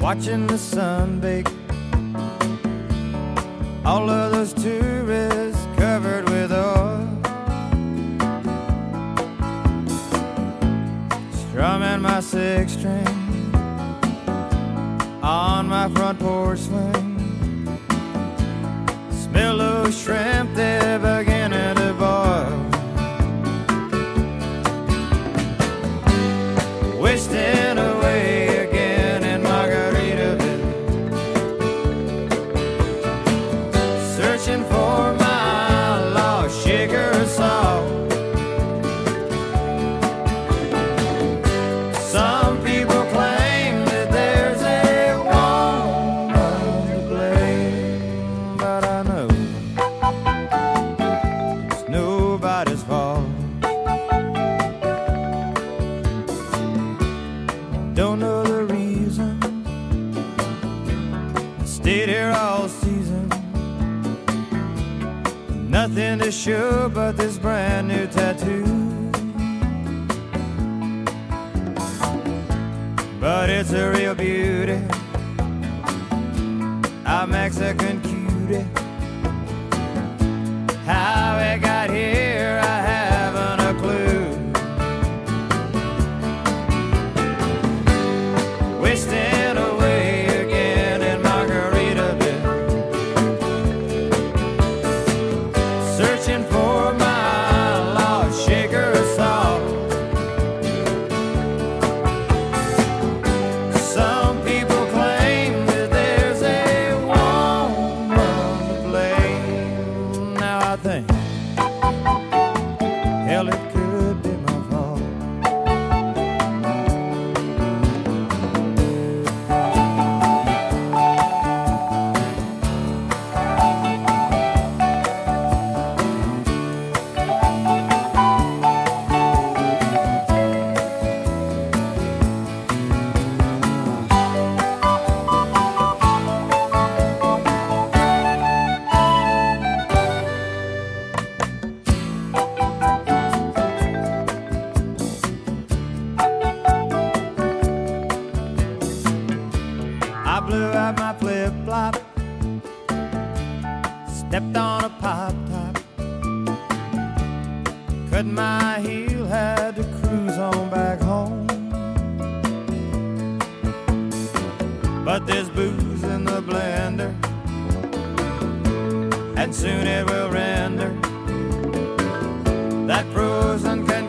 watching the sun bake. All of those tourists covered with oil, strumming my six string on my front porch swing. Smell those shrimp, they're beginning to boil. Wasting away again in Margaritaville, searching for my lost sugar and salt. Some people claim that there's a woman to blame, but I know it's nobody's fault. Don't know the reason, stayed here all season. Nothing to show but this brand new tattoo, but it's a real beauty, a Mexican cutie. How it got here, I haven't a clue. Wasting away again in Margaritaville, searching for my lost sugar and salt. Some people claim that there's a woman to blame. Now I think, hell, it could be my fault. I blew out my flip-flop, stepped on a pop-top, cut my heel, had to cruise on back home. But there's booze in the blender, and soon it will render that frozen